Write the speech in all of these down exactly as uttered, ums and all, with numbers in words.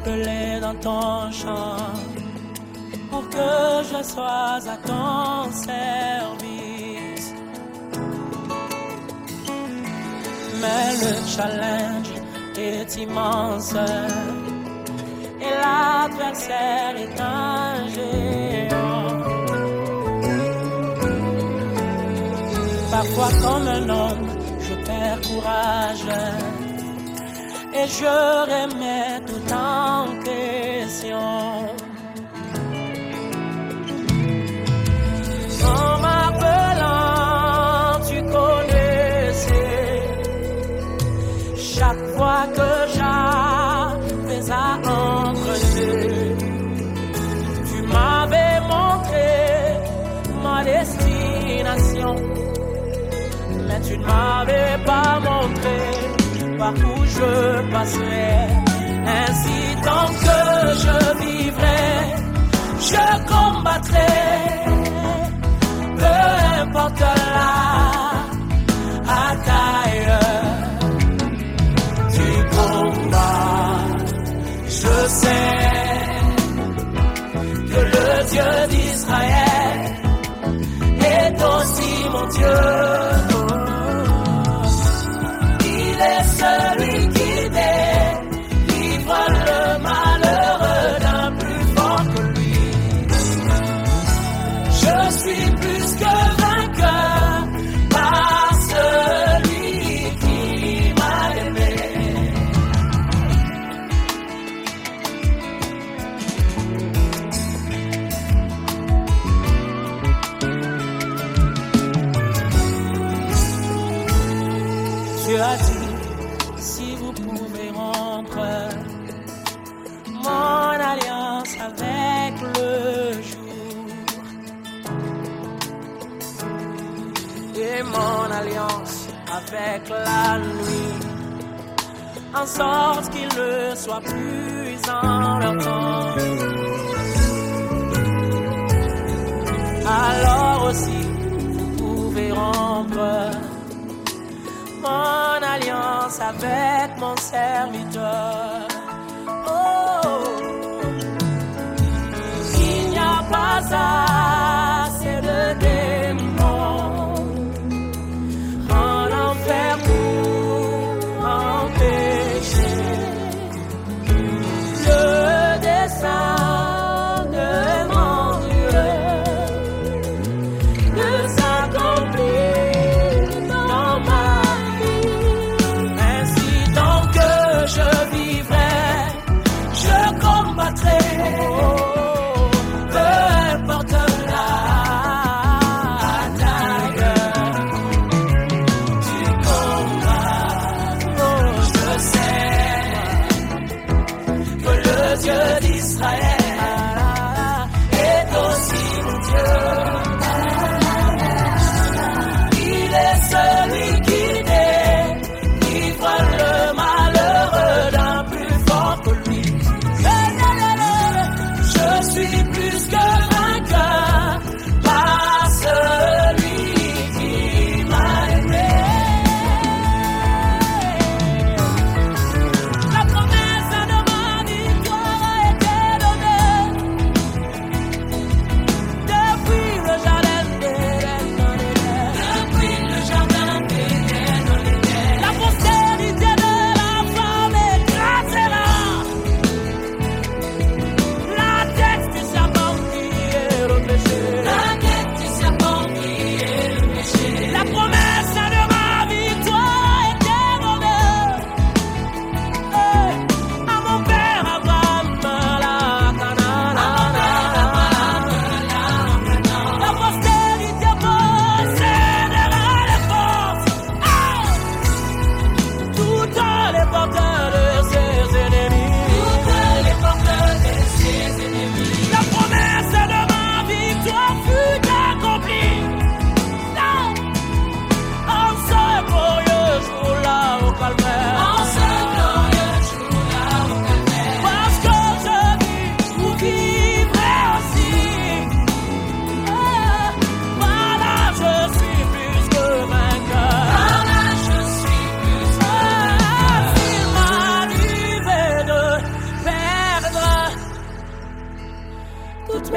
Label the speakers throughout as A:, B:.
A: appelé dans ton champ pour que je sois à ton service. Mais le challenge est immense et l'adversaire est un géant. Parfois comme un homme, je perds courage et je remets tout en question. En m'appelant, tu connaissais chaque fois que j'avais à emprunter. Tu m'avais montré ma destination, mais tu ne m'avais pas montré par où je passerai. Ainsi tant que je vivrai, je combattrai, peu importe la bataille du combat. Je sais que le Dieu d'Israël est aussi mon Dieu. Il est celui qui délivre le malheureux d'un plus fort que lui. Je suis plus que vainqueur par celui qui m'a aimé. Tu as dit, si vous pouvez rompre mon alliance avec le jour et mon alliance avec la nuit, en sorte qu'il ne soit plus en leur temps, alors aussi vous pouvez rompre mon alliance avec mon serviteur. Oh, il n'y a pas assez de démons en enfer pour empêcher le dessein de mon Dieu de s'accomplir dans ma vie. Je vivrai,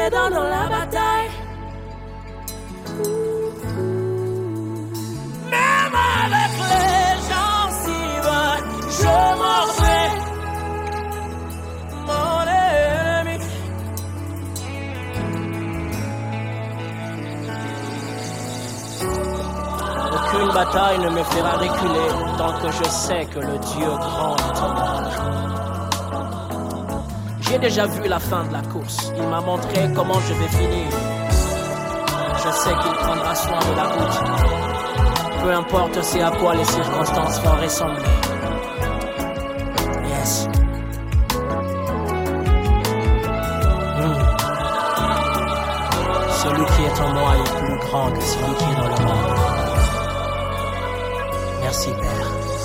A: dans, dans la bataille. Même avec les gens si bas, je mordrai mon ennemi. Aucune bataille ne me fera reculer tant que je sais que le Dieu grand est en moi. J'ai déjà vu la fin de la course. Il m'a montré comment je vais finir. Je sais qu'il prendra soin de la route. Peu importe c'est à quoi les circonstances vont ressembler. Yes. Mm. Celui qui est en moi est plus grand que celui qui est dans le monde. Merci, Père.